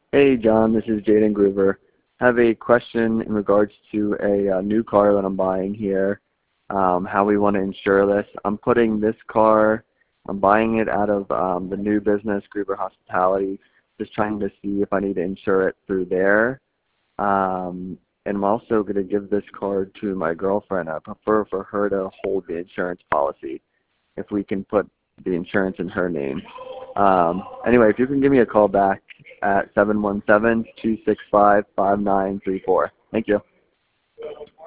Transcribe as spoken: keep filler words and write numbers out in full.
Hey, John, this is Jaden Groover. I have a question in regards to a, uh new car that I'm buying here, um, how we want to insure this. I'm putting this car, I'm buying it out of um, the new business, Groover Hospitality, just trying to see if I need to insure it through there. Um, and I'm also going to give this car to my girlfriend. I prefer for her to hold the insurance policy if we can put the insurance in her name. Um, anyway, if you can give me a call back at seven one seven, two six five, five nine three four. Thank you.